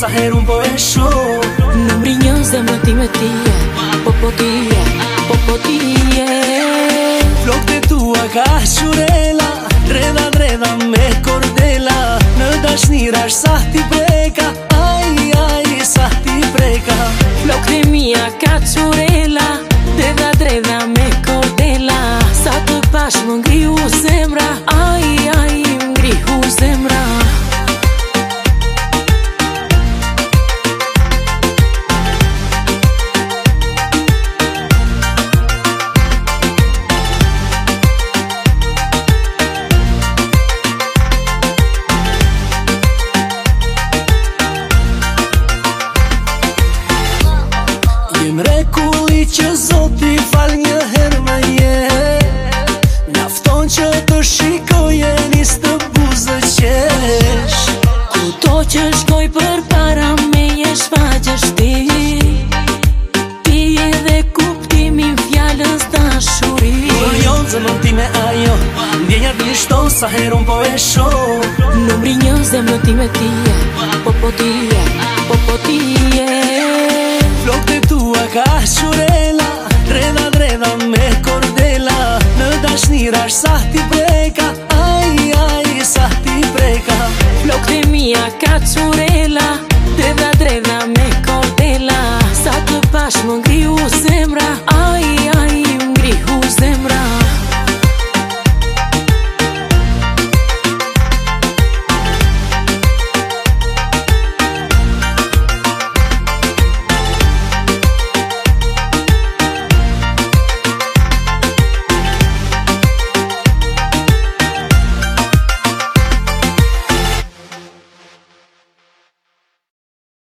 sa herë unë po e shoh. Në mrinjën zemrën time tije, po tije, po tije. Flokët e tua ka qurela, dredha me kordela. Në dashnira është sa ti preka, aj, sa ti preka. Flokët e mia ka qurela, dredha me kordela. Sa të pash më ngrihu zemra, aj, më ngrihu zemra. Mrekulli që Zoti fal një herë më je, mjafton që të shikoje nis të buzë qesh. Kudo që shkoj për para me je shfaqesh ti, ti edhe kuptimin fjallës dashuri. Kur jonë zemrën time ajo, ndjenjat lishton sa herë unë po e shoh. Në mrinjën zemrën time tije, po tije, po tije. Flokët e tua ka qurela, dredha me kordela. Në dashnira është sa ti preka, aj, sa ti preka. Flokët e mia ka qurela, dredha